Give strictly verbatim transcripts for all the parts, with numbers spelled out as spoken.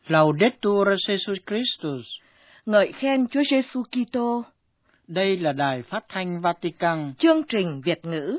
Laudetur Jesus Christus. Ngợi khen Chúa Giêsu Kitô. Đây là Đài Phát thanh Vatican. Chương trình Việt ngữ.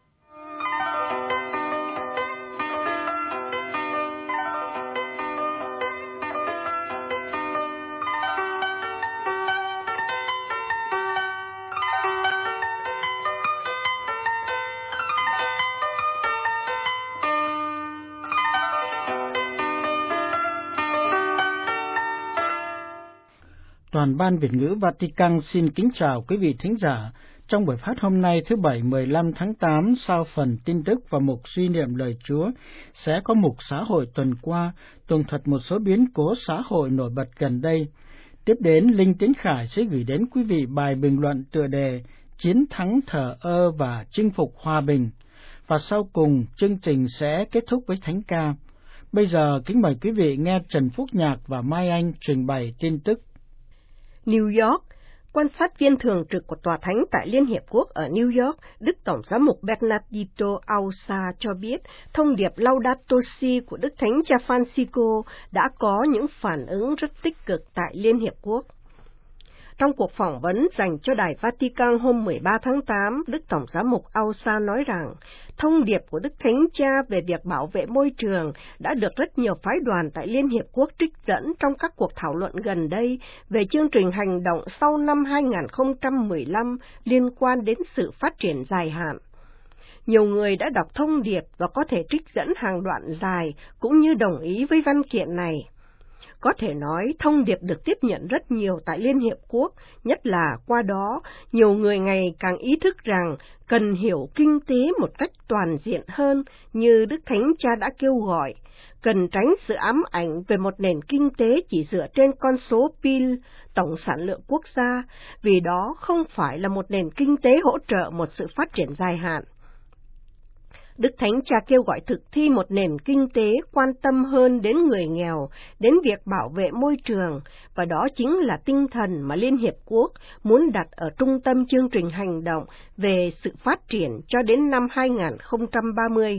Toàn ban Việt ngữ Vatican xin kính chào quý vị thính giả. Trong buổi phát hôm nay thứ Bảy mười lăm tháng tám, sau phần tin tức và mục suy niệm lời Chúa, sẽ có mục xã hội tuần qua, tường thuật một số biến cố xã hội nổi bật gần đây. Tiếp đến, Linh Tiến Khải sẽ gửi đến quý vị bài bình luận tựa đề Chiến thắng thờ ơ và chinh phục hòa bình. Và sau cùng, chương trình sẽ kết thúc với thánh ca. Bây giờ, kính mời quý vị nghe Trần Phúc Nhạc và Mai Anh trình bày tin tức. New York, quan sát viên thường trực của Tòa Thánh tại Liên Hiệp Quốc ở New York, Đức Tổng giám mục Bernardino Ausa cho biết thông điệp Laudato Si của Đức Thánh Cha Francisco đã có những phản ứng rất tích cực tại Liên Hiệp Quốc. Trong cuộc phỏng vấn dành cho Đài Vatican hôm mười ba tháng tám, Đức Tổng giám mục Ausa nói rằng thông điệp của Đức Thánh Cha về việc bảo vệ môi trường đã được rất nhiều phái đoàn tại Liên Hiệp Quốc trích dẫn trong các cuộc thảo luận gần đây về chương trình hành động sau năm hai không một lăm liên quan đến sự phát triển dài hạn. Nhiều người đã đọc thông điệp và có thể trích dẫn hàng đoạn dài cũng như đồng ý với văn kiện này. Có thể nói, thông điệp được tiếp nhận rất nhiều tại Liên Hiệp Quốc, nhất là qua đó, nhiều người ngày càng ý thức rằng cần hiểu kinh tế một cách toàn diện hơn như Đức Thánh Cha đã kêu gọi, cần tránh sự ám ảnh về một nền kinh tế chỉ dựa trên con số pê i lờ, tổng sản lượng quốc gia, vì đó không phải là một nền kinh tế hỗ trợ một sự phát triển dài hạn. Đức Thánh Cha kêu gọi thực thi một nền kinh tế quan tâm hơn đến người nghèo, đến việc bảo vệ môi trường, và đó chính là tinh thần mà Liên Hiệp Quốc muốn đặt ở trung tâm chương trình hành động về sự phát triển cho đến năm hai không ba mươi.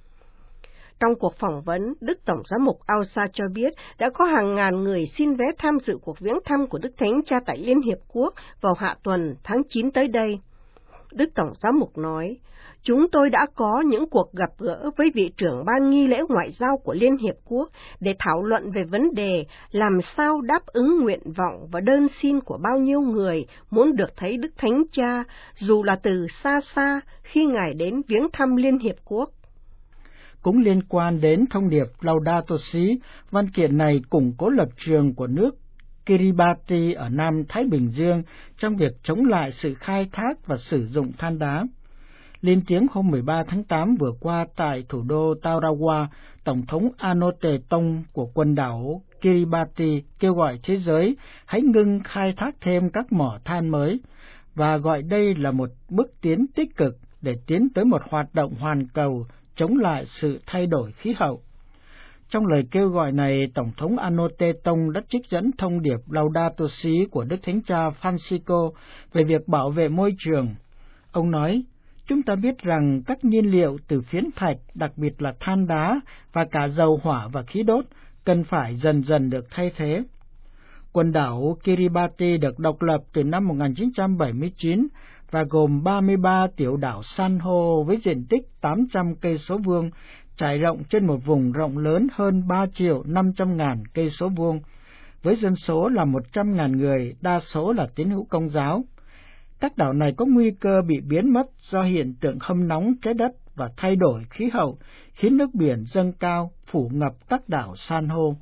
Trong cuộc phỏng vấn, Đức Tổng giám mục Ausa cho biết đã có hàng ngàn người xin vé tham dự cuộc viếng thăm của Đức Thánh Cha tại Liên Hiệp Quốc vào hạ tuần tháng chín tới đây. Đức Tổng giám mục nói, chúng tôi đã có những cuộc gặp gỡ với vị trưởng ban nghi lễ ngoại giao của Liên Hiệp Quốc để thảo luận về vấn đề làm sao đáp ứng nguyện vọng và đơn xin của bao nhiêu người muốn được thấy Đức Thánh Cha, dù là từ xa xa khi Ngài đến viếng thăm Liên Hiệp Quốc. Cũng liên quan đến thông điệp Laudato Si, văn kiện này củng cố lập trường của nước Kiribati ở Nam Thái Bình Dương trong việc chống lại sự khai thác và sử dụng than đá. Lên tiếng hôm mười ba tháng tám vừa qua tại thủ đô Tarawa, Tổng thống Anote Tong của quần đảo Kiribati kêu gọi thế giới hãy ngưng khai thác thêm các mỏ than mới và gọi đây là một bước tiến tích cực để tiến tới một hoạt động hoàn cầu chống lại sự thay đổi khí hậu. Trong lời kêu gọi này, Tổng thống Anote Tong đã trích dẫn thông điệp Laudato Si của Đức Thánh Cha Francisco về việc bảo vệ môi trường. Ông nói, chúng ta biết rằng các nhiên liệu từ phiến thạch, đặc biệt là than đá và cả dầu hỏa và khí đốt, cần phải dần dần được thay thế. Quần đảo Kiribati được độc lập từ năm một nghìn chín trăm bảy mươi chín và gồm ba mươi ba tiểu đảo san hô với diện tích tám trăm cây số vuông, trải rộng trên một vùng rộng lớn hơn ba triệu năm trăm ngàn cây số vuông, với dân số là một trăm ngàn người, đa số là tín hữu Công giáo. Các đảo này có nguy cơ bị biến mất do hiện tượng hâm nóng trái đất và thay đổi khí hậu, khiến nước biển dâng cao, phủ ngập các đảo san hô.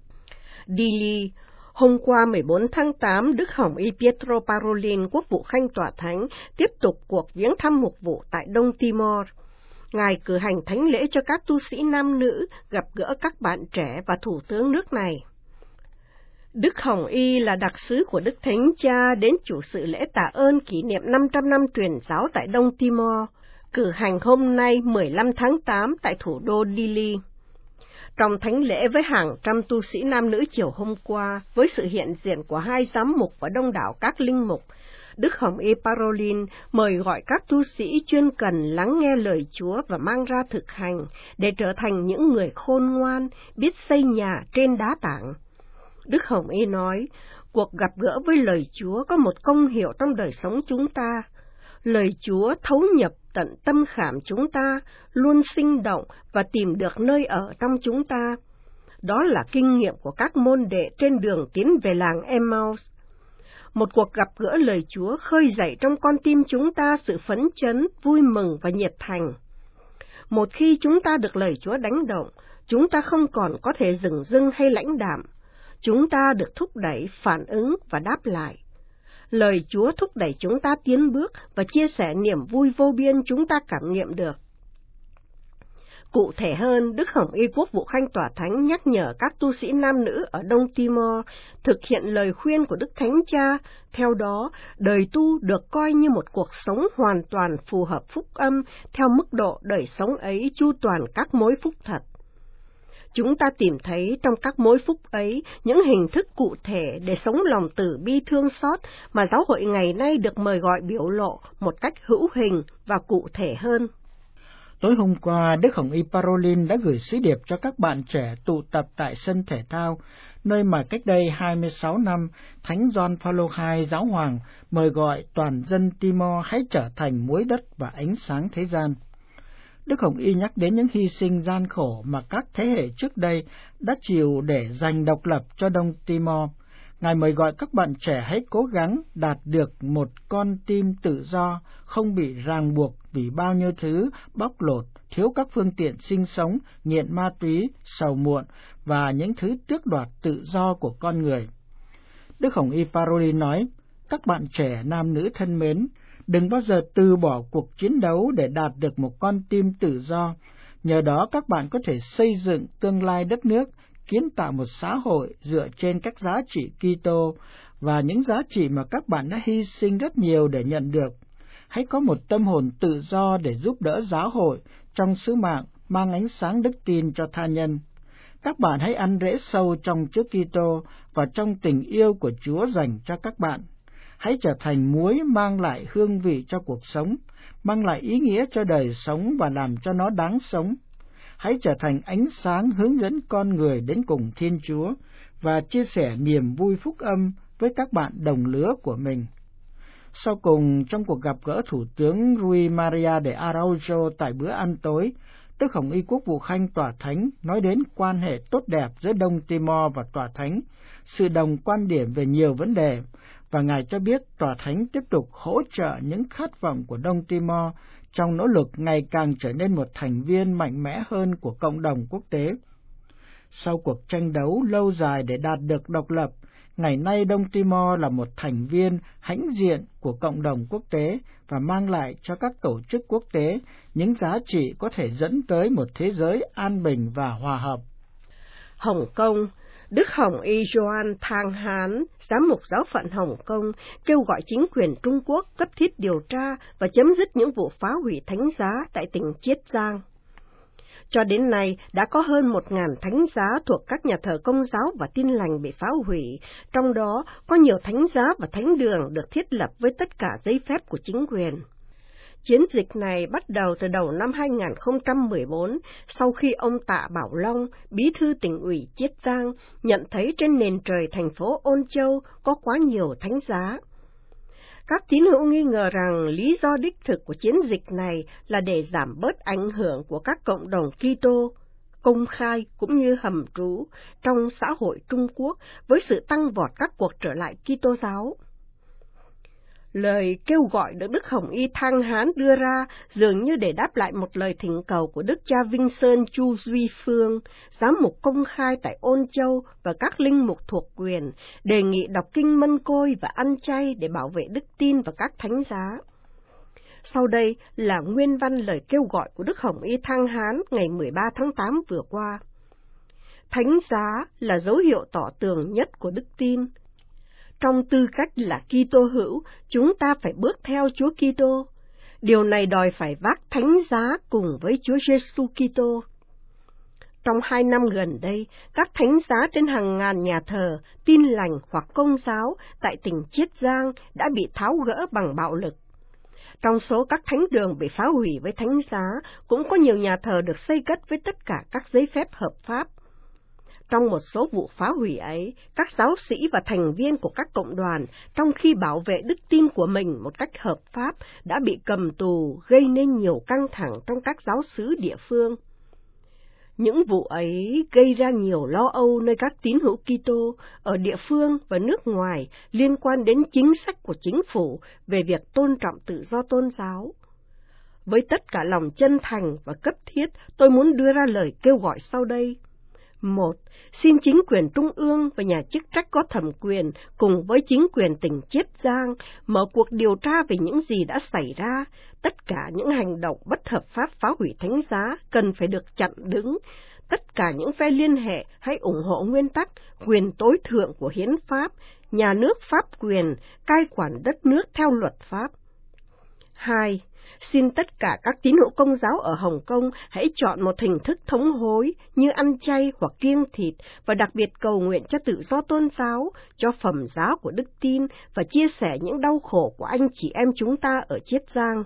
Dili. Hôm qua mười bốn tháng tám, Đức Hồng Y Pietro Parolin, quốc vụ Khanh Tòa Thánh, tiếp tục cuộc viếng thăm mục vụ tại Đông Timor. Ngài cử hành thánh lễ cho các tu sĩ nam nữ, gặp gỡ các bạn trẻ và thủ tướng nước này. Đức Hồng Y là đặc sứ của Đức Thánh Cha đến chủ sự lễ tạ ơn kỷ niệm năm trăm năm truyền giáo tại Đông Timor, cử hành hôm nay mười lăm tháng tám tại thủ đô Dili. Trong thánh lễ với hàng trăm tu sĩ nam nữ chiều hôm qua, với sự hiện diện của hai giám mục và đông đảo các linh mục, Đức Hồng Y Parolin mời gọi các tu sĩ chuyên cần lắng nghe lời Chúa và mang ra thực hành để trở thành những người khôn ngoan, biết xây nhà trên đá tảng. Đức Hồng Y nói, cuộc gặp gỡ với lời Chúa có một công hiệu trong đời sống chúng ta. Lời Chúa thấu nhập tận tâm khảm chúng ta, luôn sinh động và tìm được nơi ở trong chúng ta. Đó là kinh nghiệm của các môn đệ trên đường tiến về làng Emmaus. Một cuộc gặp gỡ lời Chúa khơi dậy trong con tim chúng ta sự phấn chấn, vui mừng và nhiệt thành. Một khi chúng ta được lời Chúa đánh động, chúng ta không còn có thể dửng dưng hay lãnh đạm. Chúng ta được thúc đẩy, phản ứng và đáp lại. Lời Chúa thúc đẩy chúng ta tiến bước và chia sẻ niềm vui vô biên chúng ta cảm nghiệm được. Cụ thể hơn, Đức Hồng Y Quốc vụ Khanh Tòa Thánh nhắc nhở các tu sĩ nam nữ ở Đông Timor thực hiện lời khuyên của Đức Thánh Cha, theo đó, đời tu được coi như một cuộc sống hoàn toàn phù hợp phúc âm, theo mức độ đời sống ấy chu toàn các mối phúc thật. Chúng ta tìm thấy trong các mối phúc ấy những hình thức cụ thể để sống lòng từ bi thương xót mà giáo hội ngày nay được mời gọi biểu lộ một cách hữu hình và cụ thể hơn. Tối hôm qua, Đức Hồng Y Parolin đã gửi sứ điệp cho các bạn trẻ tụ tập tại sân thể thao, nơi mà cách đây hai mươi sáu năm, Thánh Gioan Phaolô đệ nhị Giáo hoàng mời gọi toàn dân Timor hãy trở thành muối đất và ánh sáng thế gian. Đức Hồng Y nhắc đến những hy sinh gian khổ mà các thế hệ trước đây đã chịu để giành độc lập cho Đông Timor. Ngài mời gọi các bạn trẻ hãy cố gắng đạt được một con tim tự do, không bị ràng buộc vì bao nhiêu thứ bóc lột, thiếu các phương tiện sinh sống, nghiện ma túy, sầu muộn và những thứ tước đoạt tự do của con người. Đức Hồng Y Parolin nói, các bạn trẻ nam nữ thân mến, đừng bao giờ từ bỏ cuộc chiến đấu để đạt được một con tim tự do. Nhờ đó các bạn có thể xây dựng tương lai đất nước, kiến tạo một xã hội dựa trên các giá trị Kitô và những giá trị mà các bạn đã hy sinh rất nhiều để nhận được. Hãy có một tâm hồn tự do để giúp đỡ giáo hội trong sứ mạng mang ánh sáng đức tin cho tha nhân. Các bạn hãy ăn rễ sâu trong Chúa Kitô và trong tình yêu của Chúa dành cho các bạn. Hãy trở thành muối mang lại hương vị cho cuộc sống, mang lại ý nghĩa cho đời sống và làm cho nó đáng sống. Hãy trở thành ánh sáng hướng dẫn con người đến cùng Thiên Chúa và chia sẻ niềm vui phúc âm với các bạn đồng lứa của mình. Sau cùng, trong cuộc gặp gỡ Thủ tướng Rui Maria de Araújo tại bữa ăn tối, Đức Hồng Y Quốc vụ Khanh Tòa Thánh nói đến quan hệ tốt đẹp giữa Đông Timor và Tòa Thánh, sự đồng quan điểm về nhiều vấn đề, và Ngài cho biết Tòa Thánh tiếp tục hỗ trợ những khát vọng của Đông Timor trong nỗ lực ngày càng trở nên một thành viên mạnh mẽ hơn của cộng đồng quốc tế. Sau cuộc tranh đấu lâu dài để đạt được độc lập, ngày nay Đông Timor là một thành viên hãnh diện của cộng đồng quốc tế và mang lại cho các tổ chức quốc tế những giá trị có thể dẫn tới một thế giới an bình và hòa hợp. Hồng Kông, Đức Hồng Y Gioan Thang Hán, giám mục giáo phận Hồng Kông, kêu gọi chính quyền Trung Quốc cấp thiết điều tra và chấm dứt những vụ phá hủy thánh giá tại tỉnh Chiết Giang. Cho đến nay, đã có hơn một ngàn thánh giá thuộc các nhà thờ Công giáo và Tin lành bị phá hủy, trong đó có nhiều thánh giá và thánh đường được thiết lập với tất cả giấy phép của chính quyền. Chiến dịch này bắt đầu từ đầu năm hai nghìn không trăm mười bốn, sau khi ông Tạ Bảo Long, bí thư tỉnh ủy Chiết Giang, nhận thấy trên nền trời thành phố Ôn Châu có quá nhiều thánh giá. Các tín hữu nghi ngờ rằng lý do đích thực của chiến dịch này là để giảm bớt ảnh hưởng của các cộng đồng Kitô công khai cũng như hầm trú trong xã hội Trung Quốc với sự tăng vọt các cuộc trở lại Kitô giáo. Lời kêu gọi được Đức Hồng Y Thang Hán đưa ra dường như để đáp lại một lời thỉnh cầu của Đức cha Vinh Sơn Chu Duy Phương, giám mục công khai tại Ôn Châu và các linh mục thuộc quyền, đề nghị đọc kinh Mân Côi và ăn chay để bảo vệ đức tin và các thánh giá. Sau đây là nguyên văn lời kêu gọi của Đức Hồng Y Thang Hán ngày mười ba tháng tám vừa qua. Thánh giá là dấu hiệu tỏ tường nhất của đức tin. Trong tư cách là Kitô hữu, chúng ta phải bước theo Chúa Kitô. Điều này đòi phải vác thánh giá cùng với Chúa Giêsu Kitô. Trong hai năm gần đây, các thánh giá trên hàng ngàn nhà thờ, Tin lành hoặc Công giáo tại tỉnh Chiết Giang đã bị tháo gỡ bằng bạo lực. Trong số các thánh đường bị phá hủy với thánh giá, cũng có nhiều nhà thờ được xây cất với tất cả các giấy phép hợp pháp. Trong một số vụ phá hủy ấy, các giáo sĩ và thành viên của các cộng đoàn, trong khi bảo vệ đức tin của mình một cách hợp pháp, đã bị cầm tù, gây nên nhiều căng thẳng trong các giáo xứ địa phương. Những vụ ấy gây ra nhiều lo âu nơi các tín hữu Kitô ở địa phương và nước ngoài liên quan đến chính sách của chính phủ về việc tôn trọng tự do tôn giáo. Với tất cả lòng chân thành và cấp thiết, tôi muốn đưa ra lời kêu gọi sau đây. Một, xin chính quyền trung ương và nhà chức trách có thẩm quyền cùng với chính quyền tỉnh Chiết Giang mở cuộc điều tra về những gì đã xảy ra. Tất cả những hành động bất hợp pháp phá hủy thánh giá cần phải được chặn đứng. Tất cả những phe liên hệ hãy ủng hộ nguyên tắc quyền tối thượng của hiến pháp, nhà nước pháp quyền, cai quản đất nước theo luật pháp. Hai, xin tất cả các tín hữu Công giáo ở Hồng Kông hãy chọn một hình thức thống hối như ăn chay hoặc kiêng thịt và đặc biệt cầu nguyện cho tự do tôn giáo, cho phẩm giá của đức tin và chia sẻ những đau khổ của anh chị em chúng ta ở Chiết Giang.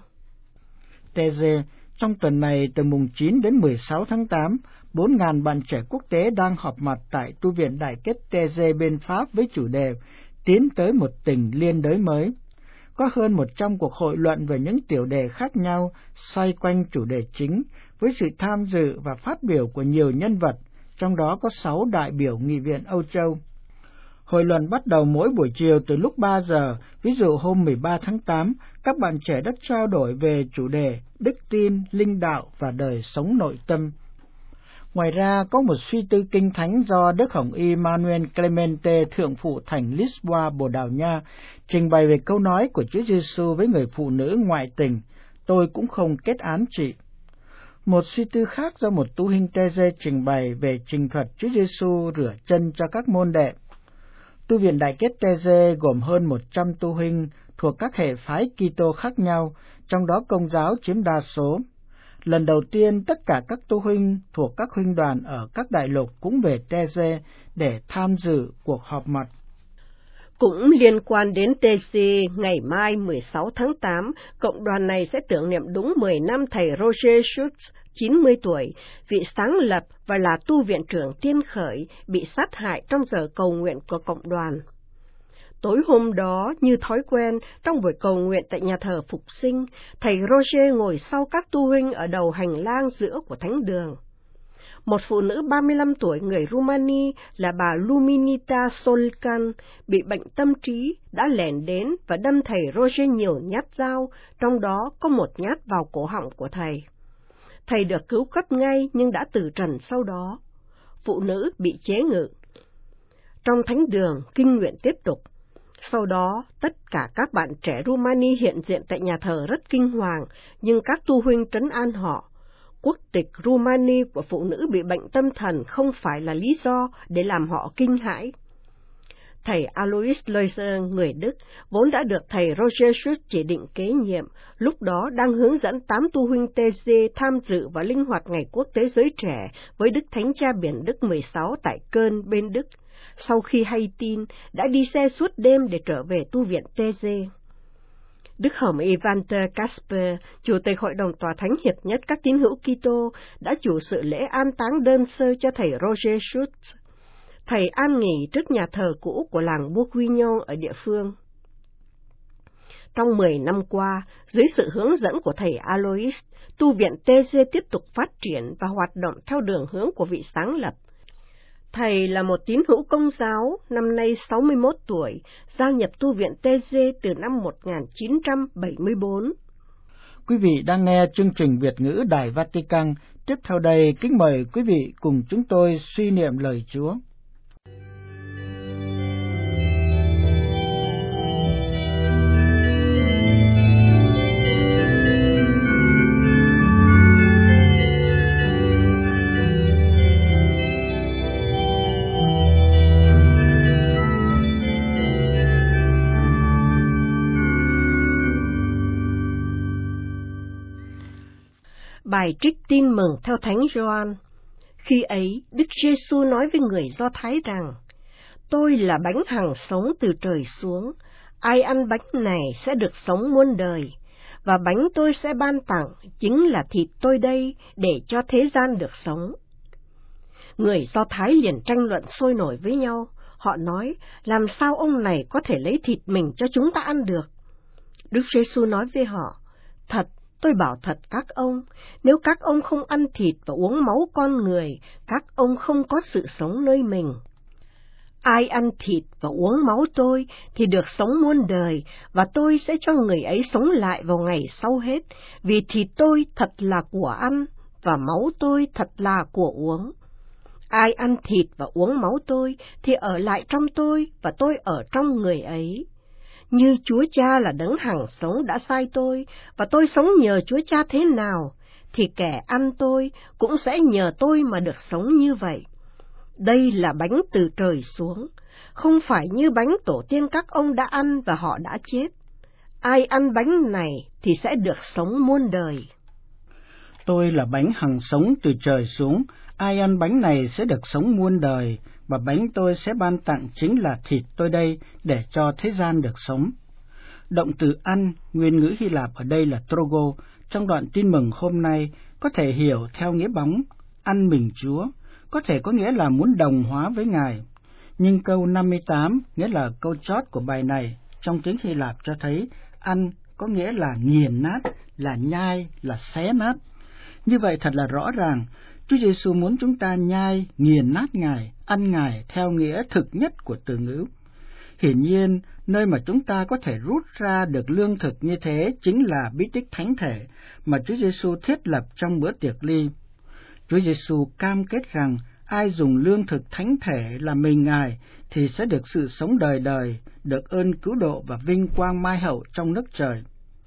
tê giê, trong tuần này từ mùng chín đến mười sáu tháng tám, bốn nghìn bạn trẻ quốc tế đang họp mặt tại tu viện Đại kết tê giê bên Pháp với chủ đề Tiến tới một tình liên đới mới. Có hơn một trăm cuộc hội luận về những tiểu đề khác nhau xoay quanh chủ đề chính, với sự tham dự và phát biểu của nhiều nhân vật, trong đó có sáu đại biểu Nghị viện Âu Châu. Hội luận bắt đầu mỗi buổi chiều từ lúc ba giờ, ví dụ hôm mười ba tháng tám, các bạn trẻ đã trao đổi về chủ đề đức tin, linh đạo và đời sống nội tâm. Ngoài ra, có một suy tư kinh thánh do Đức Hồng Y Manuel Clemente, thượng phụ thành Lisboa, Bồ Đào Nha, trình bày về câu nói của Chúa Giêsu với người phụ nữ ngoại tình, tôi cũng không kết án chị. Một suy tư khác do một tu huynh tê giê trình bày về trình thuật Chúa Giêsu rửa chân cho các môn đệ. Tu viện Đại kết tê giê gồm hơn một trăm tu huynh thuộc các hệ phái Kitô khác nhau, trong đó Công giáo chiếm đa số. Lần đầu tiên, tất cả các tu huynh thuộc các huynh đoàn ở các đại lục cũng về tê giê để tham dự cuộc họp mặt. Cũng liên quan đến tê giê, ngày mai mười sáu tháng tám, cộng đoàn này sẽ tưởng niệm đúng mười năm thầy Roger Schutz, chín mươi tuổi, vị sáng lập và là tu viện trưởng tiên khởi, bị sát hại trong giờ cầu nguyện của cộng đoàn. Tối hôm đó, như thói quen, trong buổi cầu nguyện tại nhà thờ Phục Sinh, thầy Roger ngồi sau các tu huynh ở đầu hành lang giữa của thánh đường. Một phụ nữ ba mươi lăm tuổi người Rumani là bà Luminita Solcan bị bệnh tâm trí đã lẻn đến và đâm thầy Roger nhiều nhát dao, trong đó có một nhát vào cổ họng của thầy. Thầy được cứu cấp ngay nhưng đã từ trần sau đó. Phụ nữ bị chế ngự. Trong thánh đường, kinh nguyện tiếp tục. Sau đó, tất cả các bạn trẻ Rumani hiện diện tại nhà thờ rất kinh hoàng, nhưng các tu huynh trấn an họ. Quốc tịch Rumani của phụ nữ bị bệnh tâm thần không phải là lý do để làm họ kinh hãi. Thầy Alois Leuser, người Đức, vốn đã được thầy Roger Schutz chỉ định kế nhiệm, lúc đó đang hướng dẫn tám tu huynh tê giê tham dự vào linh hoạt Ngày Quốc tế Giới Trẻ với Đức Thánh Cha Biển Đức mười sáu tại Köln bên Đức. Sau khi hay tin, đã đi xe suốt đêm để trở về tu viện tê giê. Đức Hồng Y Walter Kasper, Chủ tịch Hội đồng Tòa Thánh Hiệp nhất các tín hữu Kitô, đã chủ sự lễ an táng đơn sơ cho thầy Roger Schutz. Thầy an nghỉ trước nhà thờ cũ của làng Bourguignon ở địa phương. Trong mười năm qua, dưới sự hướng dẫn của thầy Alois, tu viện tê giê tiếp tục phát triển và hoạt động theo đường hướng của vị sáng lập. Thầy là một tín hữu Công giáo, năm nay sáu mươi mốt tuổi, gia nhập tu viện tê giê từ năm một nghìn chín trăm bảy mươi tư. Quý vị đang nghe chương trình Việt ngữ Đài Vatican. Tiếp theo đây, kính mời quý vị cùng chúng tôi suy niệm lời Chúa. Bài trích tin mừng theo Thánh Gioan. Khi ấy, Đức Giêsu nói với người Do Thái rằng: Tôi là bánh hằng sống từ trời xuống, ai ăn bánh này sẽ được sống muôn đời, và bánh tôi sẽ ban tặng chính là thịt tôi đây để cho thế gian được sống. Người Do Thái liền tranh luận sôi nổi với nhau. Họ nói, làm sao ông này có thể lấy thịt mình cho chúng ta ăn được? Đức Giê-xu nói với họ, thật, tôi bảo thật các ông, nếu các ông không ăn thịt và uống máu con người, các ông không có sự sống nơi mình. Ai ăn thịt và uống máu tôi thì được sống muôn đời, và tôi sẽ cho người ấy sống lại vào ngày sau hết, vì thịt tôi thật là của ăn, và máu tôi thật là của uống. Ai ăn thịt và uống máu tôi thì ở lại trong tôi, và tôi ở trong người ấy. Như Chúa Cha là đấng hằng sống đã sai tôi, và tôi sống nhờ Chúa Cha thế nào, thì kẻ ăn tôi cũng sẽ nhờ tôi mà được sống như vậy. Đây là bánh từ trời xuống, không phải như bánh tổ tiên các ông đã ăn và họ đã chết. Ai ăn bánh này thì sẽ được sống muôn đời. Tôi là bánh hằng sống từ trời xuống, ai ăn bánh này sẽ được sống muôn đời, và bánh tôi sẽ ban tặng chính là thịt tôi đây, để cho thế gian được sống. Động từ ăn, nguyên ngữ Hy Lạp ở đây là trogo, trong đoạn tin mừng hôm nay có thể hiểu theo nghĩa bóng, ăn mình Chúa, có thể có nghĩa là muốn đồng hóa với Ngài. Nhưng câu năm mươi tám, nghĩa là câu chót của bài này, trong tiếng Hy Lạp cho thấy ăn có nghĩa là nghiền nát, là nhai, là xé nát. Như vậy thật là rõ ràng, Chúa Giêsu muốn chúng ta nhai, nghiền nát Ngài, ăn Ngài theo nghĩa thực nhất của từ ngữ. Hiển nhiên, nơi mà chúng ta có thể rút ra được lương thực như thế chính là bí tích thánh thể mà Chúa Giêsu thiết lập trong bữa tiệc ly. Chúa Giêsu cam kết rằng ai dùng lương thực thánh thể là mình Ngài thì sẽ được sự sống đời đời, được ơn cứu độ và vinh quang mai hậu trong nước trời.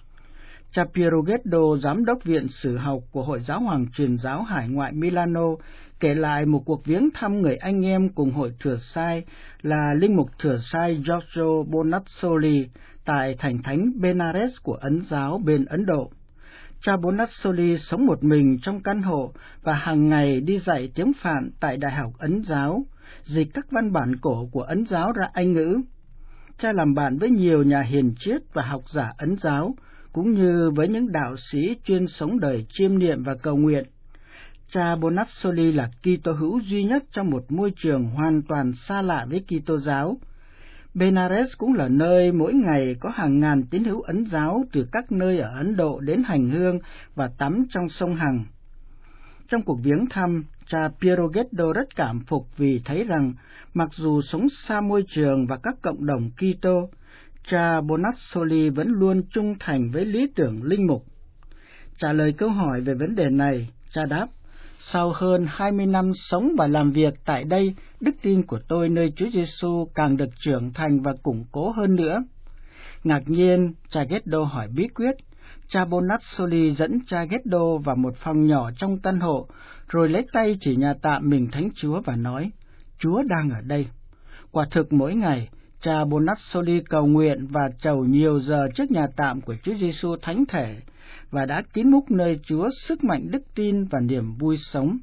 Cha Piero Getto, giám đốc viện sử học của Hội Giáo hoàng Truyền giáo Hải ngoại Milano, kể lại một cuộc viếng thăm người anh em cùng hội thừa sai là linh mục thừa sai Giorgio Bonazzoli tại thành thánh Benares của Ấn giáo bên Ấn Độ. Cha Bonazzoli sống một mình trong căn hộ và hàng ngày đi dạy tiếng Phạn tại Đại học Ấn giáo, dịch các văn bản cổ của Ấn giáo ra Anh ngữ. Cha làm bạn với nhiều nhà hiền triết và học giả Ấn giáo, cũng như với những đạo sĩ chuyên sống đời chiêm niệm và cầu nguyện. Cha Bonazzoli là Kitô hữu duy nhất trong một môi trường hoàn toàn xa lạ với Kitô giáo. Benares cũng là nơi mỗi ngày có hàng ngàn tín hữu Ấn giáo từ các nơi ở Ấn Độ đến hành hương và tắm trong sông Hằng. Trong cuộc viếng thăm, cha Piero Getto rất cảm phục vì thấy rằng mặc dù sống xa môi trường và các cộng đồng Kitô, cha Bonazzoli vẫn luôn trung thành với lý tưởng linh mục. Trả lời câu hỏi về vấn đề này, cha đáp, sau hơn hai mươi năm sống và làm việc tại đây, đức tin của tôi nơi Chúa Giêsu càng được trưởng thành và củng cố hơn nữa. Ngạc nhiên, cha Getto hỏi bí quyết. Cha Bonazzoli dẫn cha Getto vào một phòng nhỏ trong căn hộ, rồi lấy tay chỉ nhà tạm mình Thánh Chúa và nói, Chúa đang ở đây. Quả thực mỗi ngày, cha Bonazzoli cầu nguyện và trầu nhiều giờ trước nhà tạm của Chúa Giêsu Thánh Thể, và đã kín múc nơi Chúa sức mạnh đức tin và niềm vui sống.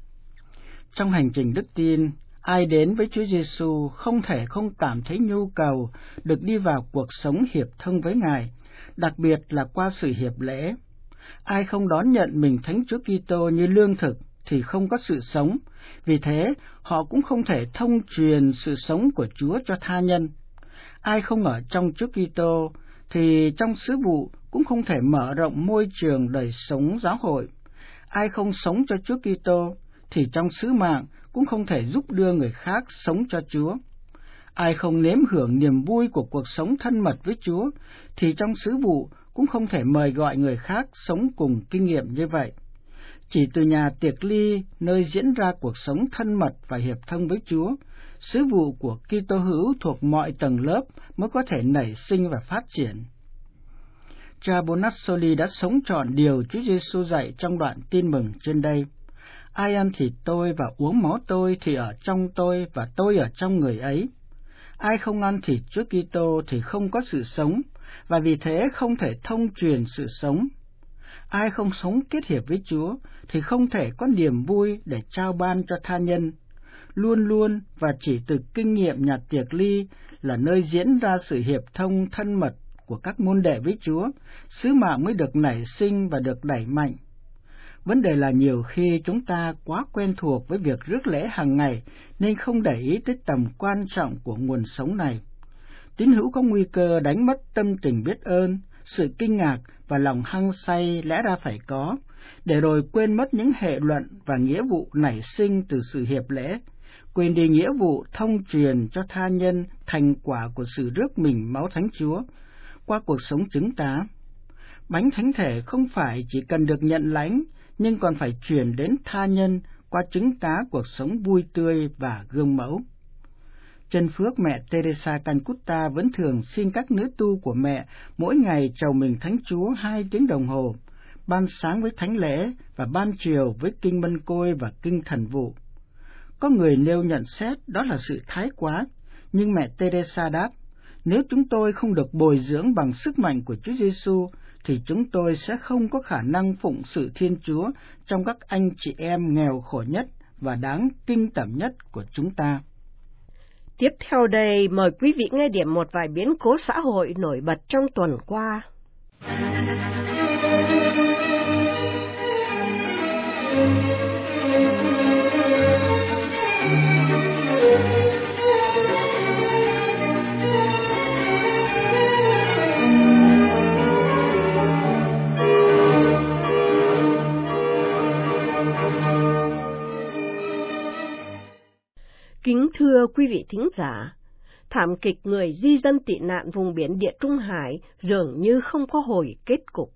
Trong hành trình đức tin, ai đến với Chúa Giêsu không thể không cảm thấy nhu cầu được đi vào cuộc sống hiệp thông với Ngài, đặc biệt là qua sự hiệp lễ. Ai không đón nhận mình Thánh Chúa Kitô như lương thực thì không có sự sống, vì thế họ cũng không thể thông truyền sự sống của Chúa cho tha nhân. Ai không ở trong Chúa Kitô thì trong sứ vụ cũng không thể mở rộng môi trường đời sống giáo hội. Ai không sống cho Chúa Kitô thì trong sứ mạng cũng không thể giúp đưa người khác sống cho Chúa. Ai không nếm hưởng niềm vui của cuộc sống thân mật với Chúa thì trong sứ vụ cũng không thể mời gọi người khác sống cùng kinh nghiệm như vậy. Chỉ từ nhà tiệc ly, nơi diễn ra cuộc sống thân mật và hiệp thông với Chúa, sứ vụ của Kitô hữu thuộc mọi tầng lớp mới có thể nảy sinh và phát triển. Cha Bonazzoli đã sống trọn điều Chúa Giêsu dạy trong đoạn tin mừng trên đây. Ai ăn thịt tôi và uống máu tôi thì ở trong tôi và tôi ở trong người ấy. Ai không ăn thịt Chúa Kitô thì không có sự sống, và vì thế không thể thông truyền sự sống. Ai không sống kết hiệp với Chúa thì không thể có niềm vui để trao ban cho tha nhân. Luôn luôn và chỉ từ kinh nghiệm nhà tiệc ly là nơi diễn ra sự hiệp thông thân mật của các môn đệ với Chúa, sứ mạng mới được nảy sinh và được đẩy mạnh. Vấn đề là nhiều khi chúng ta quá quen thuộc với việc rước lễ hàng ngày nên không để ý tới tầm quan trọng của nguồn sống này. Tín hữu có nguy cơ đánh mất tâm tình biết ơn, sự kinh ngạc và lòng hăng say lẽ ra phải có, để rồi quên mất những hệ luận và nghĩa vụ nảy sinh từ sự hiệp lễ, quên đi nghĩa vụ thông truyền cho tha nhân thành quả của sự rước mình máu Thánh Chúa qua cuộc sống chứng tá. Bánh thánh thể không phải chỉ cần được nhận lãnh, nhưng còn phải truyền đến tha nhân qua chứng tá cuộc sống vui tươi và gương mẫu. Chân phước mẹ Teresa Calcutta vẫn thường xin các nữ tu của mẹ mỗi ngày chầu mình Thánh Chúa hai tiếng đồng hồ, ban sáng với thánh lễ và ban chiều với kinh Mân Côi và kinh Thần Vụ. Có người nêu nhận xét đó là sự thái quá, nhưng mẹ Teresa đáp, nếu chúng tôi không được bồi dưỡng bằng sức mạnh của Chúa Giêsu, thì chúng tôi sẽ không có khả năng phụng sự Thiên Chúa trong các anh chị em nghèo khổ nhất và đáng kinh tởm nhất của chúng ta. Tiếp theo đây, mời quý vị nghe điểm một vài biến cố xã hội nổi bật trong tuần qua. Kính thưa quý vị thính giả, thảm kịch người di dân tị nạn vùng biển Địa Trung Hải dường như không có hồi kết cục.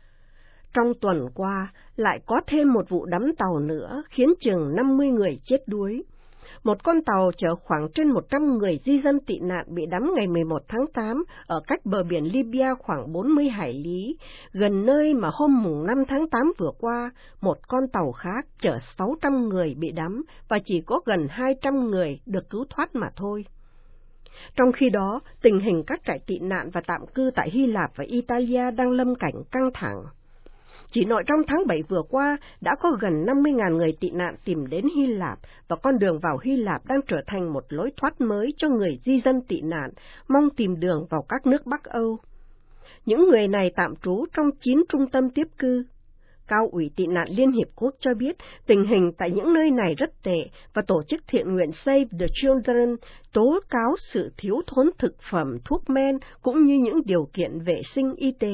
Trong tuần qua, lại có thêm một vụ đắm tàu nữa khiến chừng năm mươi người chết đuối. Một con tàu chở khoảng trên một trăm người di dân tị nạn bị đắm ngày mười một tháng tám ở cách bờ biển Libya khoảng bốn mươi hải lý, gần nơi mà hôm mùng năm tháng tám vừa qua, một con tàu khác chở sáu trăm người bị đắm và chỉ có gần hai trăm người được cứu thoát mà thôi. Trong khi đó, tình hình các trại tị nạn và tạm cư tại Hy Lạp và Italia đang lâm cảnh căng thẳng. Chỉ nội trong tháng bảy vừa qua, đã có gần năm mươi nghìn người tị nạn tìm đến Hy Lạp, và con đường vào Hy Lạp đang trở thành một lối thoát mới cho người di dân tị nạn, mong tìm đường vào các nước Bắc Âu. Những người này tạm trú trong chín trung tâm tiếp cư. Cao ủy tị nạn Liên Hiệp Quốc cho biết tình hình tại những nơi này rất tệ, và tổ chức thiện nguyện Save the Children tố cáo sự thiếu thốn thực phẩm, thuốc men, cũng như những điều kiện vệ sinh y tế.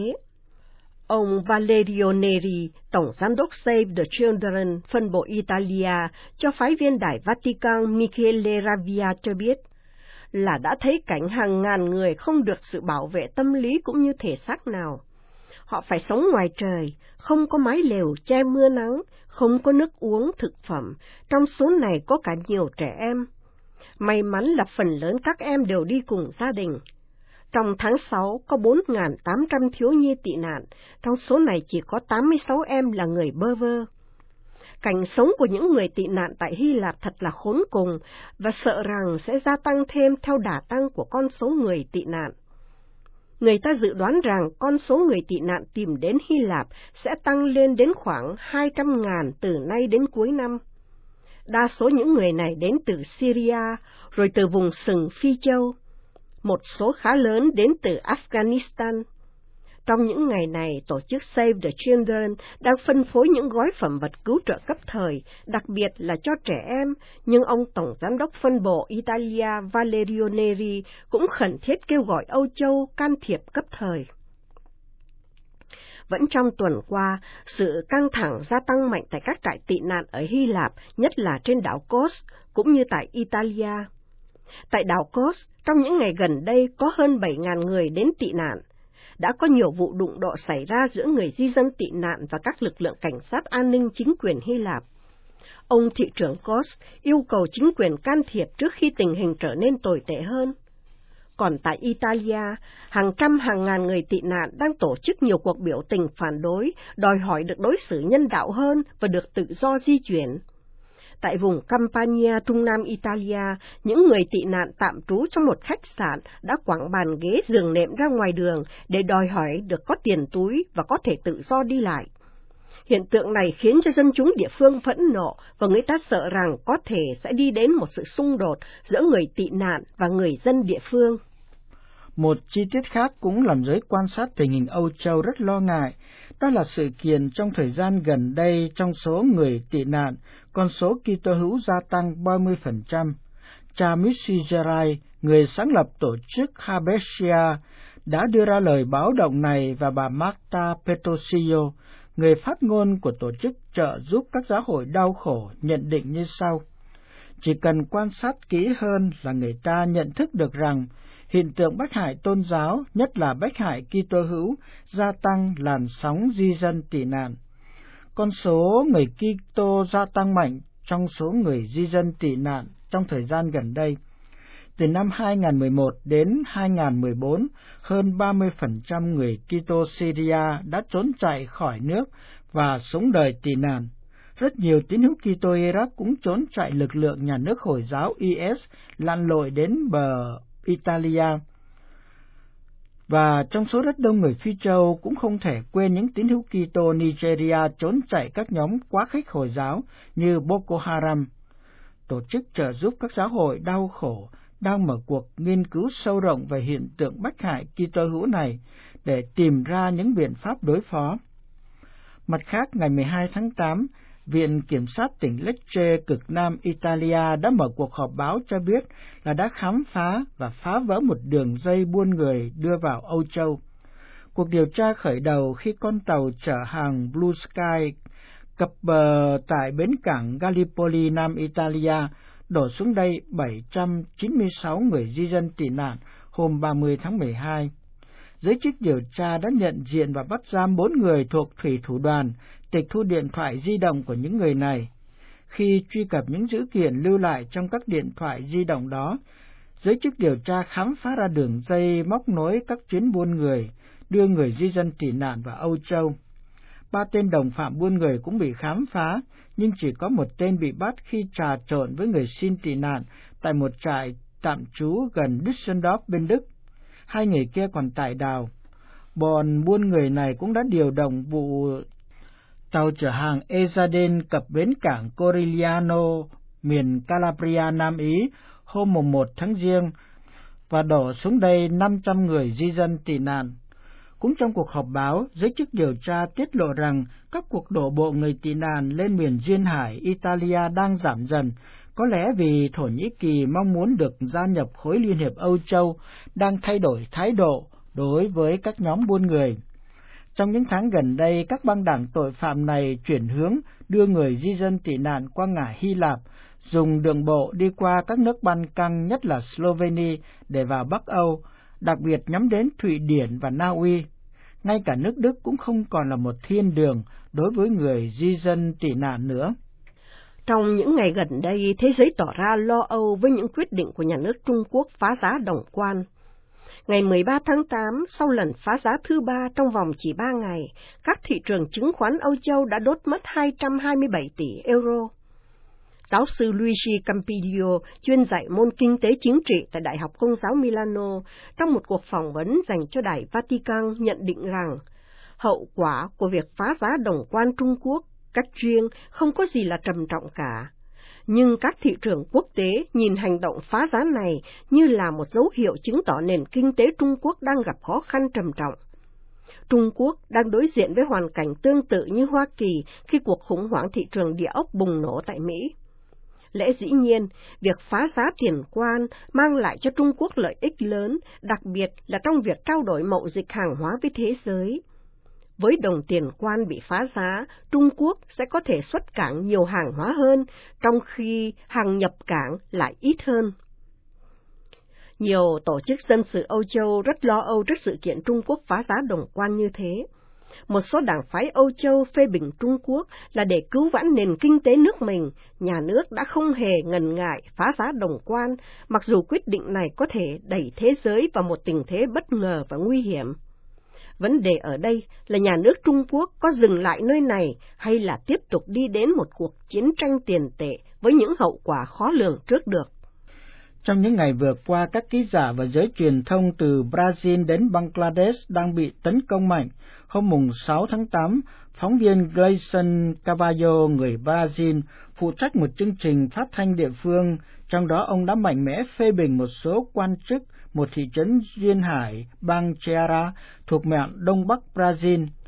Ông Valerio Neri, Tổng Giám đốc Save the Children, phân bộ Italia, cho phái viên Đài Vatican Michele Ravia cho biết là đã thấy cảnh hàng ngàn người không được sự bảo vệ tâm lý cũng như thể xác nào. Họ phải sống ngoài trời, không có mái lều che mưa nắng, không có nước uống, thực phẩm, trong số này có cả nhiều trẻ em. May mắn là phần lớn các em đều đi cùng gia đình. Trong tháng sáu có bốn nghìn tám trăm thiếu nhi tị nạn, trong số này chỉ có tám mươi sáu em là người bơ vơ. Cảnh sống của những người tị nạn tại Hy Lạp thật là khốn cùng, và sợ rằng sẽ gia tăng thêm theo đà tăng của con số người tị nạn. Người ta dự đoán rằng con số người tị nạn tìm đến Hy Lạp sẽ tăng lên đến khoảng hai trăm nghìn từ nay đến cuối năm. Đa số những người này đến từ Syria, rồi từ vùng sừng Phi Châu. Một số khá lớn đến từ Afghanistan. Trong những ngày này, tổ chức Save the Children đang phân phối những gói phẩm vật cứu trợ cấp thời, đặc biệt là cho trẻ em, nhưng ông Tổng Giám đốc phân bộ Italia Valerio Neri cũng khẩn thiết kêu gọi Âu Châu can thiệp cấp thời. Vẫn trong tuần qua, sự căng thẳng gia tăng mạnh tại các trại tị nạn ở Hy Lạp, nhất là trên đảo Kos, cũng như tại Italia. Tại đảo Kos, trong những ngày gần đây có hơn bảy nghìn người đến tị nạn. Đã có nhiều vụ đụng độ xảy ra giữa người di dân tị nạn và các lực lượng cảnh sát an ninh chính quyền Hy Lạp. Ông thị trưởng Kos yêu cầu chính quyền can thiệp trước khi tình hình trở nên tồi tệ hơn. Còn tại Italia, hàng trăm hàng ngàn người tị nạn đang tổ chức nhiều cuộc biểu tình phản đối, đòi hỏi được đối xử nhân đạo hơn và được tự do di chuyển. Tại vùng Campania, Trung Nam Italia, những người tị nạn tạm trú trong một khách sạn đã quẳng bàn ghế giường nệm ra ngoài đường để đòi hỏi được có tiền túi và có thể tự do đi lại. Hiện tượng này khiến cho dân chúng địa phương phẫn nộ, và người ta sợ rằng có thể sẽ đi đến một sự xung đột giữa người tị nạn và người dân địa phương. Một chi tiết khác cũng làm giới quan sát tình hình Âu Châu rất lo ngại, Đó là sự kiện trong thời gian gần đây trong số người tị nạn, con số Kitô hữu gia tăng ba mươi phần trăm. Cha Mitsugerai, người sáng lập tổ chức Habesia, đã đưa ra lời báo động này, và bà Marta Petrosio, người phát ngôn của tổ chức trợ giúp các giáo hội đau khổ, nhận định như sau: chỉ cần quan sát kỹ hơn là người ta nhận thức được rằng hiện tượng bách hại tôn giáo, nhất là bách hại Kitô hữu, gia tăng làn sóng di dân tị nạn. Con số người Kitô gia tăng mạnh trong số người di dân tị nạn trong thời gian gần đây. Từ năm hai nghìn không trăm mười một đến hai nghìn không trăm mười bốn, hơn ba mươi phần trăm người Kitô Syria đã trốn chạy khỏi nước và sống đời tị nạn. Rất nhiều tín hữu Kitô Iraq cũng trốn chạy lực lượng nhà nước Hồi giáo i ét lặn lội đến bờ Italia. Và trong số rất đông người Phi Châu cũng không thể quên những tín hữu Kitô Nigeria trốn chạy các nhóm quá khích Hồi giáo như Boko Haram. Tổ chức trợ giúp các giáo hội đau khổ đang mở cuộc nghiên cứu sâu rộng về hiện tượng bách hại Kitô hữu này để tìm ra những biện pháp đối phó. Mặt khác, ngày mười hai tháng tám, Viện Kiểm sát tỉnh Lecce cực Nam Italia đã mở cuộc họp báo cho biết là đã khám phá và phá vỡ một đường dây buôn người đưa vào Âu Châu. Cuộc điều tra khởi đầu khi con tàu chở hàng Blue Sky cập bờ tại bến cảng Gallipoli, Nam Italia, đổ xuống đây bảy trăm chín mươi sáu người di dân tị nạn hôm ba mươi tháng mười hai. Giới chức điều tra đã nhận diện và bắt giam bốn người thuộc thủy thủ đoàn, tịch thu điện thoại di động của những người này. Khi truy cập những dữ kiện lưu lại trong các điện thoại di động đó, giới chức điều tra khám phá ra đường dây móc nối các chuyến buôn người, đưa người di dân tị nạn vào Âu Châu. Ba tên đồng phạm buôn người cũng bị khám phá, nhưng chỉ có một tên bị bắt khi trà trộn với người xin tị nạn tại một trại tạm trú gần Düsseldorf bên Đức. Hai người kia còn tại đào. Bọn buôn người này cũng đã điều động vụ tàu chở hàng Ezaden cập bến cảng Corigliano, miền Calabria, Nam Ý, hôm mùng một tháng Giêng, và đổ xuống đây năm trăm người di dân tị nạn. Cũng trong cuộc họp báo, giới chức điều tra tiết lộ rằng các cuộc đổ bộ người tị nạn lên miền duyên hải Italia đang giảm dần, có lẽ vì Thổ Nhĩ Kỳ mong muốn được gia nhập khối Liên hiệp Âu Châu đang thay đổi thái độ đối với các nhóm buôn người. Trong những tháng gần đây, các băng đảng tội phạm này chuyển hướng đưa người di dân tị nạn qua ngả Hy Lạp, dùng đường bộ đi qua các nước Ban Căng, nhất là Slovenia, để vào Bắc Âu, đặc biệt nhắm đến Thụy Điển và Na Uy. Ngay cả nước Đức cũng không còn là một thiên đường đối với người di dân tị nạn nữa. Trong những ngày gần đây, thế giới tỏ ra lo âu với những quyết định của nhà nước Trung Quốc phá giá đồng quan. Ngày mười ba tháng tám, sau lần phá giá thứ ba trong vòng chỉ ba ngày, các thị trường chứng khoán Âu Châu đã đốt mất hai trăm hai mươi bảy tỷ euro. Giáo sư Luigi Campiglio, chuyên dạy môn kinh tế chính trị tại Đại học Công giáo Milano, trong một cuộc phỏng vấn dành cho Đài Vatican nhận định rằng hậu quả của việc phá giá đồng quan Trung Quốc cách riêng không có gì là trầm trọng cả. Nhưng các thị trường quốc tế nhìn hành động phá giá này như là một dấu hiệu chứng tỏ nền kinh tế Trung Quốc đang gặp khó khăn trầm trọng. Trung Quốc đang đối diện với hoàn cảnh tương tự như Hoa Kỳ khi cuộc khủng hoảng thị trường địa ốc bùng nổ tại Mỹ. Lẽ dĩ nhiên, việc phá giá tiền quan mang lại cho Trung Quốc lợi ích lớn, đặc biệt là trong việc trao đổi mậu dịch hàng hóa với thế giới. Với đồng tiền quan bị phá giá, Trung Quốc sẽ có thể xuất cảng nhiều hàng hóa hơn, trong khi hàng nhập cảng lại ít hơn. Nhiều tổ chức dân sự Âu Châu rất lo âu trước sự kiện Trung Quốc phá giá đồng quan như thế. Một số đảng phái Âu Châu phê bình Trung Quốc là để cứu vãn nền kinh tế nước mình, nhà nước đã không hề ngần ngại phá giá đồng quan, mặc dù quyết định này có thể đẩy thế giới vào một tình thế bất ngờ và nguy hiểm. Vấn đề ở đây là nhà nước Trung Quốc có dừng lại nơi này hay là tiếp tục đi đến một cuộc chiến tranh tiền tệ với những hậu quả khó lường trước được. Trong những ngày vừa qua, các ký giả và giới truyền thông từ Brazil đến Bangladesh đang bị tấn công mạnh. Hôm mùng sáu tháng tám, phóng viên Gleison Carvalho, người Brazil, phụ trách một chương trình phát thanh địa phương, trong đó ông đã mạnh mẽ phê bình một số quan chức một thị trấn duyên hải bang Ceará thuộc miền Đông Bắc Brazil.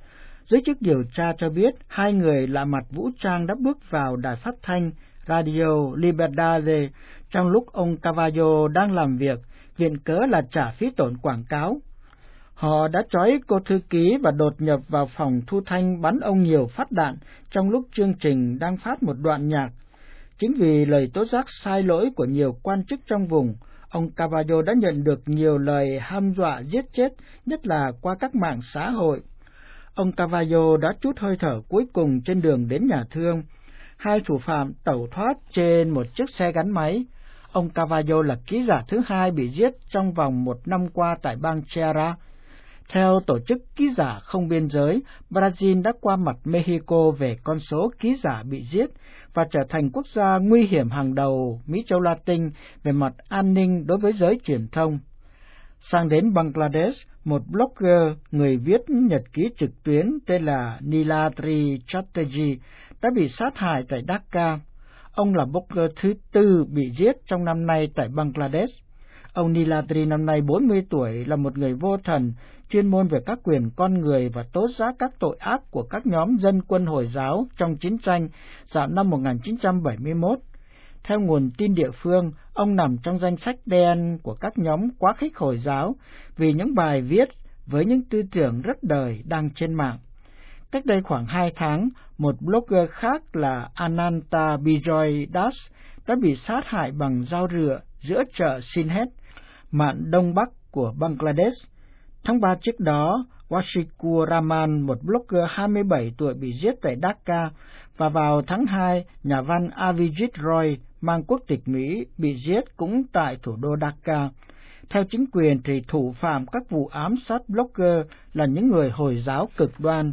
Giới chức điều tra cho biết hai người lạ mặt vũ trang đã bước vào đài phát thanh Radio Liberdade trong lúc ông Carvalho đang làm việc, viện cớ là trả phí tổn quảng cáo. Họ đã trói cô thư ký và đột nhập vào phòng thu thanh bắn ông nhiều phát đạn trong lúc chương trình đang phát một đoạn nhạc. Chính vì lời tố giác sai lỗi của nhiều quan chức trong vùng, ông Carvalho đã nhận được nhiều lời hăm dọa giết chết, nhất là qua các mạng xã hội. Ông Carvalho đã trút hơi thở cuối cùng trên đường đến nhà thương. Hai thủ phạm tẩu thoát trên một chiếc xe gắn máy. Ông Carvalho là ký giả thứ hai bị giết trong vòng một năm qua tại bang Ceará. Theo Tổ chức Ký giả Không Biên giới, Brazil đã qua mặt Mexico về con số ký giả bị giết và trở thành quốc gia nguy hiểm hàng đầu Mỹ châu Latin về mặt an ninh đối với giới truyền thông. Sang đến Bangladesh, một blogger, người viết nhật ký trực tuyến tên là Niladri Chatterjee đã bị sát hại tại Dhaka. Ông là blogger thứ tư bị giết trong năm nay tại Bangladesh. Ông Niladri năm nay bốn mươi tuổi, là một người vô thần, chuyên môn về các quyền con người và tố giác các tội ác của các nhóm dân quân Hồi giáo trong chiến tranh vào năm một nghìn chín trăm bảy mươi mốt. Theo nguồn tin địa phương, ông nằm trong danh sách đen của các nhóm quá khích Hồi giáo vì những bài viết với những tư tưởng rất đời đăng trên mạng. Cách đây khoảng hai tháng, một blogger khác là Ananta Bijoy Das đã bị sát hại bằng dao rựa giữa chợ Sindh, mạn đông bắc của Bangladesh. Tháng ba trước đó, Washikur Rahman, một blogger hai mươi bảy tuổi bị giết tại Dhaka, và vào tháng hai, nhà văn Avijit Roy mang quốc tịch Mỹ bị giết cũng tại thủ đô Dhaka. Theo chính quyền thì thủ phạm các vụ ám sát blogger là những người Hồi giáo cực đoan.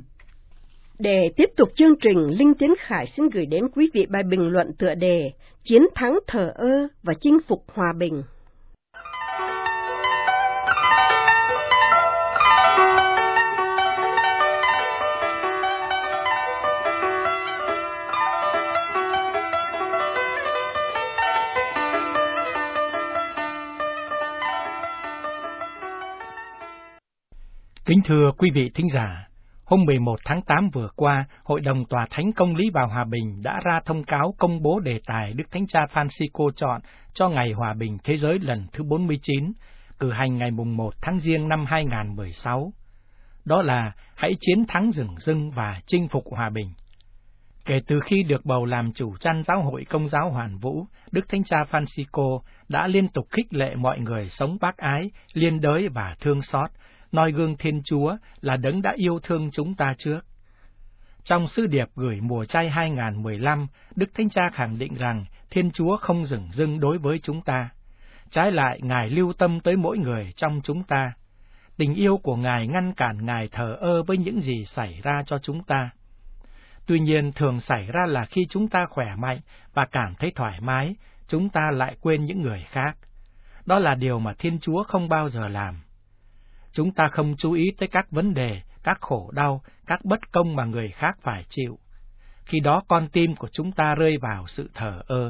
Để tiếp tục chương trình, Linh Tiến Khải xin gửi đến quý vị bài bình luận tựa đề Chiến thắng thờ ơ và chinh phục hòa bình. Kính thưa quý vị thính giả, hôm mười một tháng tám vừa qua, Hội đồng Tòa Thánh Công lý và Hòa bình đã ra thông cáo công bố đề tài Đức Thánh Cha Francisco chọn cho Ngày Hòa bình Thế giới lần thứ bốn mươi chín, cử hành ngày mùng một tháng Giêng năm hai nghìn không trăm mười sáu. Đó là hãy chiến thắng rừng rưng và chinh phục hòa bình. Kể từ khi được bầu làm chủ chăn Giáo hội Công giáo Hoàn Vũ, Đức Thánh Cha Francisco đã liên tục khích lệ mọi người sống bác ái, liên đới và thương xót, noi gương Thiên Chúa là Đấng đã yêu thương chúng ta trước. Trong sứ điệp gửi mùa chay hai nghìn không trăm mười lăm, Đức Thánh Cha khẳng định rằng Thiên Chúa không dửng dưng đối với chúng ta. Trái lại, Ngài lưu tâm tới mỗi người trong chúng ta. Tình yêu của Ngài ngăn cản Ngài thờ ơ với những gì xảy ra cho chúng ta. Tuy nhiên, thường xảy ra là khi chúng ta khỏe mạnh và cảm thấy thoải mái, chúng ta lại quên những người khác. Đó là điều mà Thiên Chúa không bao giờ làm. Chúng ta không chú ý tới các vấn đề, các khổ đau, các bất công mà người khác phải chịu. Khi đó con tim của chúng ta rơi vào sự thờ ơ.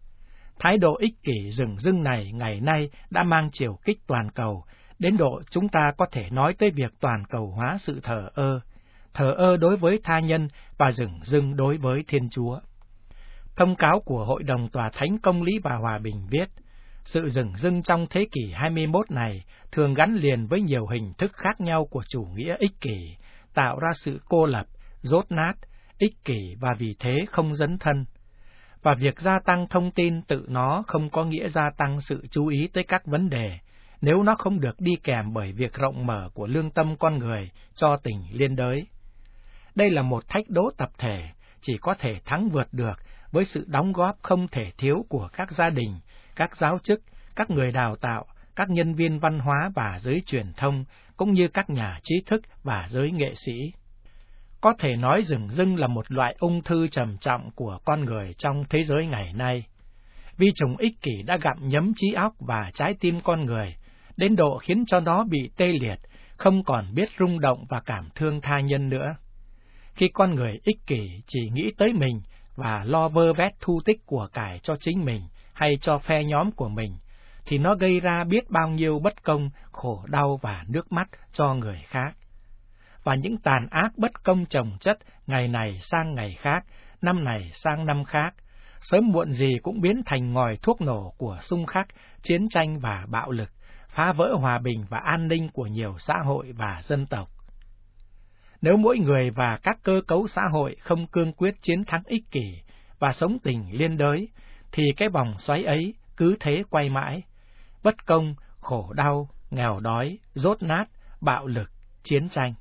Thái độ ích kỷ rừng rưng này ngày nay đã mang chiều kích toàn cầu, đến độ chúng ta có thể nói tới việc toàn cầu hóa sự thờ ơ, thờ ơ đối với tha nhân và rừng rưng đối với Thiên Chúa. Thông cáo của Hội đồng Tòa Thánh Công lý và Hòa bình viết, sự rừng rưng trong thế kỷ hai mươi mốt này thường gắn liền với nhiều hình thức khác nhau của chủ nghĩa ích kỷ, tạo ra sự cô lập, dốt nát, ích kỷ và vì thế không dấn thân. Và việc gia tăng thông tin tự nó không có nghĩa gia tăng sự chú ý tới các vấn đề, nếu nó không được đi kèm bởi việc rộng mở của lương tâm con người cho tình liên đới. Đây là một thách đố tập thể, chỉ có thể thắng vượt được với sự đóng góp không thể thiếu của các gia đình, các giáo chức, các người đào tạo, các nhân viên văn hóa và giới truyền thông, cũng như các nhà trí thức và giới nghệ sĩ. Có thể nói rừng rưng là một loại ung thư trầm trọng của con người trong thế giới ngày nay. Vi trùng ích kỷ đã gặm nhấm trí óc và trái tim con người, đến độ khiến cho nó bị tê liệt, không còn biết rung động và cảm thương tha nhân nữa. Khi con người ích kỷ chỉ nghĩ tới mình và lo vơ vét thu tích của cải cho chính mình hay cho phe nhóm của mình, thì nó gây ra biết bao nhiêu bất công, khổ đau và nước mắt cho người khác. và những tàn ác bất công chồng chất ngày này sang ngày khác, năm này sang năm khác, sớm muộn gì cũng biến thành ngòi thuốc nổ của xung khắc, chiến tranh và bạo lực, phá vỡ hòa bình và an ninh của nhiều xã hội và dân tộc. Nếu mỗi người và các cơ cấu xã hội không cương quyết chiến thắng ích kỷ và sống tình liên đới, thì cái vòng xoáy ấy cứ thế quay mãi, bất công, khổ đau, nghèo đói, dốt nát, bạo lực, chiến tranh.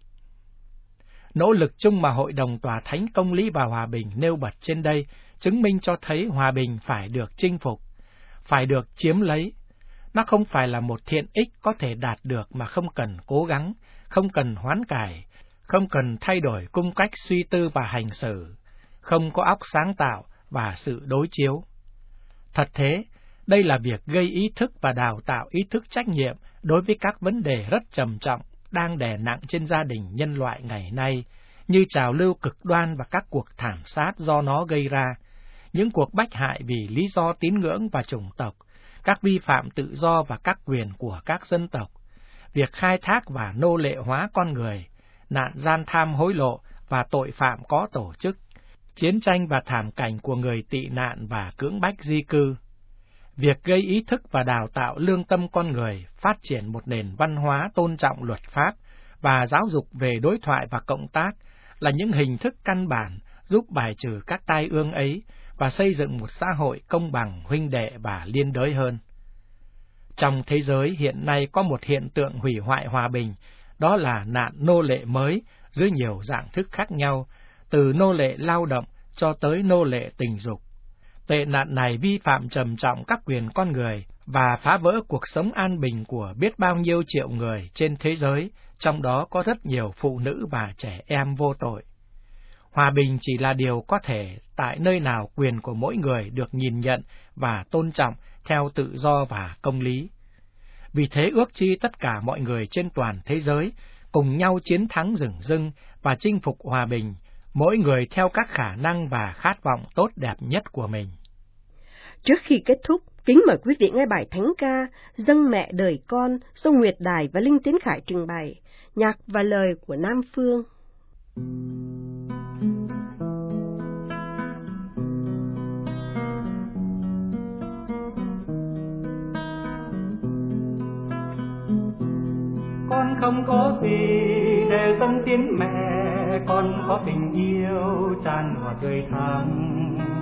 Nỗ lực chung mà Hội đồng Tòa Thánh Công lý và Hòa bình nêu bật trên đây chứng minh cho thấy hòa bình phải được chinh phục, phải được chiếm lấy. Nó không phải là một thiện ích có thể đạt được mà không cần cố gắng, không cần hoán cải, không cần thay đổi cung cách suy tư và hành xử, không có óc sáng tạo và sự đối chiếu. Thật thế, đây là việc gây ý thức và đào tạo ý thức trách nhiệm đối với các vấn đề rất trầm trọng đang đè nặng trên gia đình nhân loại ngày nay, như trào lưu cực đoan và các cuộc thảm sát do nó gây ra, những cuộc bách hại vì lý do tín ngưỡng và chủng tộc, các vi phạm tự do và các quyền của các dân tộc, việc khai thác và nô lệ hóa con người, nạn gian tham hối lộ và tội phạm có tổ chức, chiến tranh và thảm cảnh của người tị nạn và cưỡng bách di cư. Việc gây ý thức và đào tạo lương tâm con người, phát triển một nền văn hóa tôn trọng luật pháp và giáo dục về đối thoại và cộng tác là những hình thức căn bản giúp bài trừ các tai ương ấy và xây dựng một xã hội công bằng, huynh đệ và liên đới hơn. Trong thế giới hiện nay có một hiện tượng hủy hoại hòa bình, đó là nạn nô lệ mới dưới nhiều dạng thức khác nhau, từ nô lệ lao động cho tới nô lệ tình dục. Tệ nạn này vi phạm trầm trọng các quyền con người và phá vỡ cuộc sống an bình của biết bao nhiêu triệu người trên thế giới, trong đó có rất nhiều phụ nữ và trẻ em vô tội. Hòa bình chỉ là điều có thể tại nơi nào quyền của mỗi người được nhìn nhận và tôn trọng theo tự do và công lý. Vì thế ước chi tất cả mọi người trên toàn thế giới cùng nhau chiến thắng rừng rưng và chinh phục hòa bình, mỗi người theo các khả năng và khát vọng tốt đẹp nhất của mình. Trước khi kết thúc, kính mời quý vị nghe bài thánh ca Dâng Mẹ Đời Con do Nguyệt Đài và Linh Tiến Khải trình bày, nhạc và lời của Nam Phương. Con không có gì để dâng tiếng mẹ, con có tình yêu tràn hòa tươi thắm.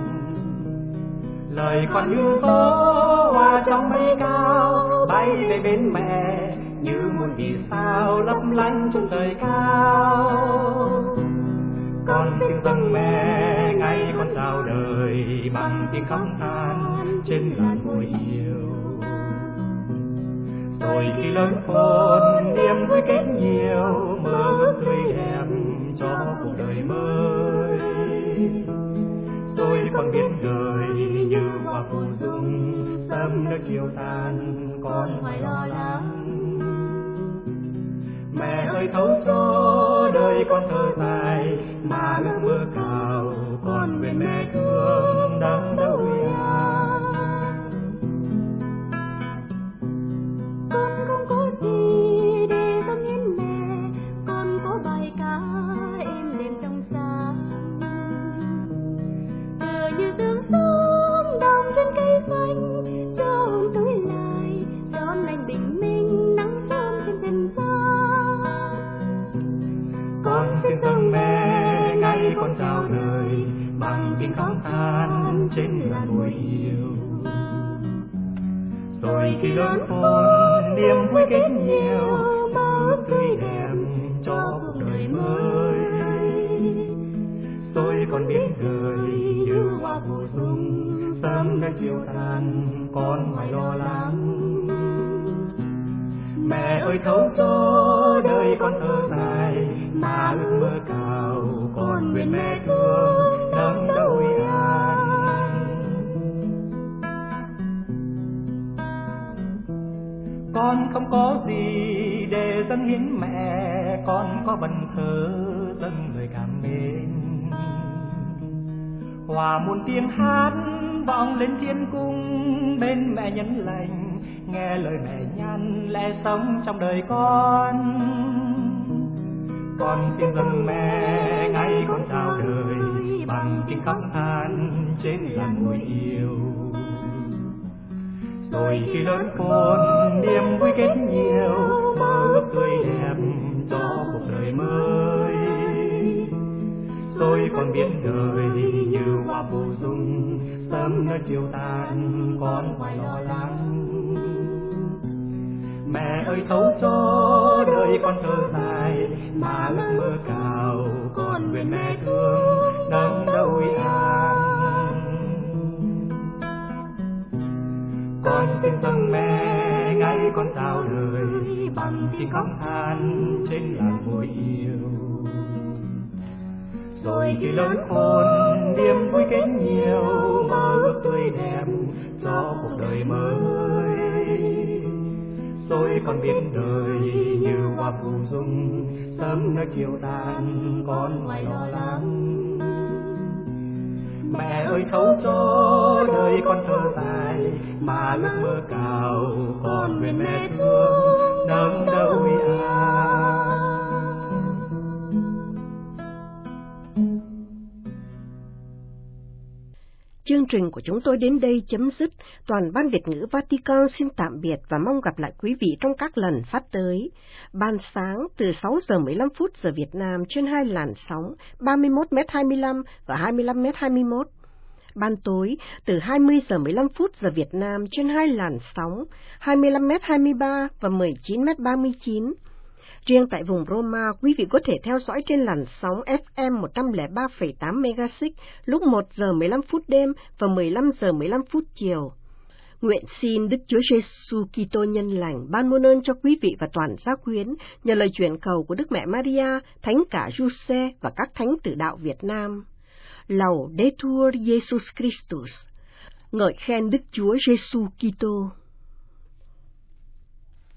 Lời con như gió hòa trong mây cao, bay về bên mẹ như muôn vì sao lấp lánh trong trời cao. Con xin dâng mẹ ngày con chào đời bằng tiếng khóc than trên làn môi yêu. Rồi khi lớn khôn niềm vui kết nhiều, mơ ước tươi đẹp cho cuộc đời mới. Rồi con biết đời như hoa phù dung, sớm nước chiều tàn con hoài lo lắng. Mẹ ơi thấu cho đời con thơ dài, mà ước mơ cao con nguyện mẹ thương đắm đâu an. Con không có gì để dâng hiến mẹ, con có bài ca êm đềm trong sáng. Tựa như sương sớm đong trên cây xanh, cho hồn tối lại đón anh bình minh nắng sớm trên trần gian. Con xin dâng mẹ ngày con chào đời bằng tiếng khóc than trên làn môi yêu. Rồi khi lớn khôn niềm vui kết nhiều, mơ ước tươi đẹp cho cuộc đời mới. Rồi con biết đời như hoa phù dung, sớm đã chiều tàn con hoài lo lắng. Mẹ ơi thấu cho đời con thơ dài, mà ước mơ cao con nguyện mẹ thương đắm đâu an. Con không có gì để dâng hiến mẹ, con có vần thơ dâng lời cảm mến. Hòa muôn tiếng hát vọng lên thiên cung, bên mẹ nhân lành nghe lời mẹ nhắn lẽ sống trong đời con. Con xin dâng mẹ ngay con chào đời, bằng kinh khóc than trên làn môi yêu. Rồi khi lớn khôn niềm vui kết nhiều, mơ ước tươi đẹp cho cuộc đời mới. Rồi con biết đời như hoa phù dung, sớm nơi chiều tàn con hoài lo lắng. Mẹ ơi thấu cho đời con thơ dài, mà ước mơ cao con nguyện mẹ thương nâng đau an. Con xin dâng mẹ ngay con chào đời, bằng tiếng khóc than trên làn môi yêu. Rồi khi lớn khôn niềm vui kết nhiều, mơ ước tươi đẹp cho cuộc đời mới. Rồi con biết đời như hoa phù dung, sớm nơi chiều tàn con hoài lo lắng. Mẹ ơi thấu cho đời con thơ dài, mà ước mơ cao con nguyện mẹ thương nâng đau an. Chương trình của chúng tôi đến đây chấm dứt. Toàn ban Việt ngữ Vatican xin tạm biệt và mong gặp lại quý vị trong các lần phát tới. Ban sáng từ sáu giờ mười lăm phút giờ Việt Nam trên hai làn sóng ba mươi mốt mét hai mươi lăm và hai mươi lăm mét hai mươi mốt. Ban tối từ hai mươi giờ mười lăm phút giờ Việt Nam trên hai làn sóng hai mươi lăm mét hai mươi ba và mười chín mét ba mươi chín. Riêng tại vùng Roma, quý vị có thể theo dõi trên làn sóng ép em một trăm lẻ ba phẩy tám MHz lúc một giờ mười lăm phút đêm và mười lăm giờ mười lăm phút chiều. Nguyện xin Đức Chúa Giêsu Kitô nhân lành ban muôn ơn cho quý vị và toàn gia quyến nhờ lời chuyển cầu của Đức Mẹ Maria, Thánh cả Giuse và các thánh tử đạo Việt Nam. Laudetur Jesus Christus. Ngợi khen Đức Chúa Giêsu Kitô.